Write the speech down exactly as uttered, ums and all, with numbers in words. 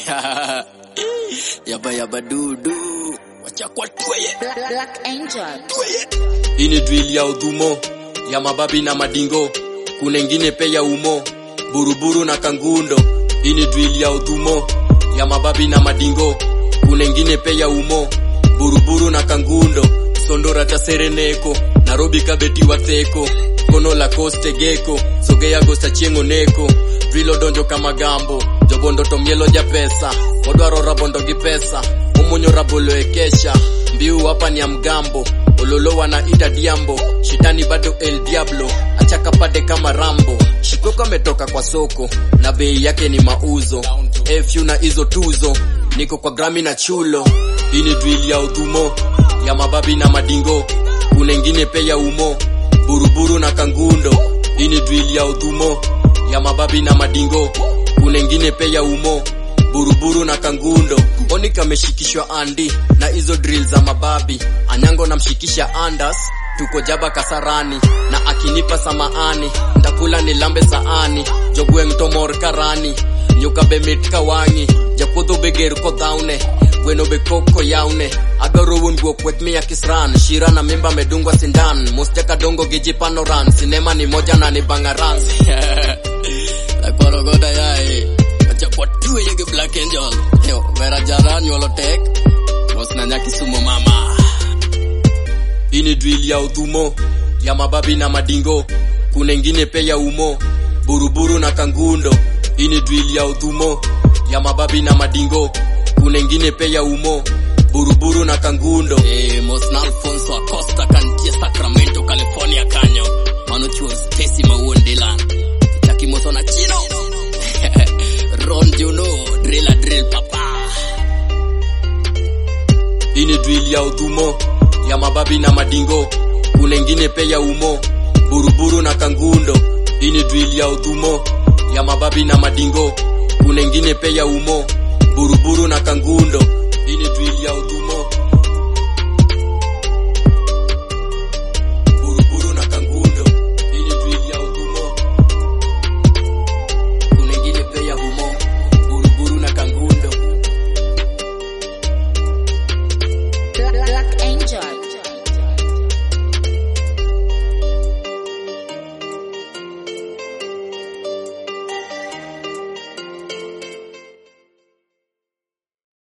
Yaba yaba dudu wacha kwa tuye Black Angel. Hii ni drill ya udhumo ya mababi na madingo, kuna ingine pe ya umo buruburu na kangundo. Hii ni drill ya udhumo ya mababi na madingo, kuna ingine pe ya umo buruburu na kangundo. Sondora ta sereneko Nairobi kabeti wateko kono la coste geko sogea gosta chiengo neko drilo donjo kama gambo jobondo to mielo ja pesa odwaro rabondo gi pesa umunyo rabolo ekesha mbiu hapa ni ya mgambo ololo wanaita diambo shitani bado el diablo achaka pade kama Rambo. Shikoko ametoka kwa soko na bei yake ni mauzo F U na hizo tuzo niko kwa Grammy na chulo. Hii ni drill ya udhumo ya mababi na madingo, kuna ingine pe ya umo buruburu na kangundo. Hii ni drill ya udhumo ya mababi na madingo, kuna ingine pe ya umo buruburu na kangundo. Onika ameshikishwa andi na hizo drill za mababi, Anyango namshikisha Andas tuko jaba Kasarani na akinipa samaani ndakula nilambe saani jogwe mtomor karani nyuka be mit kawangi jakodho beger ko daune gweno be koko yaune adoro wungo kwet mi akisran shira na mimba medungwa sindan musteka dongo giji panoran sinema ni moja na ni bangaran la korogoda yae acha potu yege Black Angel yo vera jaran yolo tek mosna nyaki sumo mama. Hii ni drill ya udhumo ya mababi na madingo, kuna ingine pe ya umo buruburu na kangundo. Hii ni drill ya udhumo ya mababi na madingo, kuna ingine pe ya umo buruburu na kangundo. Eh, Mosna Alfonso Acosta kantia Sacramento California kanyo mano chuos Tesi Mawondela Taki moto na chino Ron Juno drilla drill papa. Hii ni drill ya udhumo ya mababi na madingo, kuna ingine pe ya umo buruburu na kangundo. Hii ni drill ya udhumo ya mababi na madingo, kuna ingine pe ya umo buruburu na kangundo. Hii ni drill ya udhumo buruburu na kangundo. Hii ni drill ya udhumo, kuna ingine pe ya umo buruburu na kangundo. Black Angel.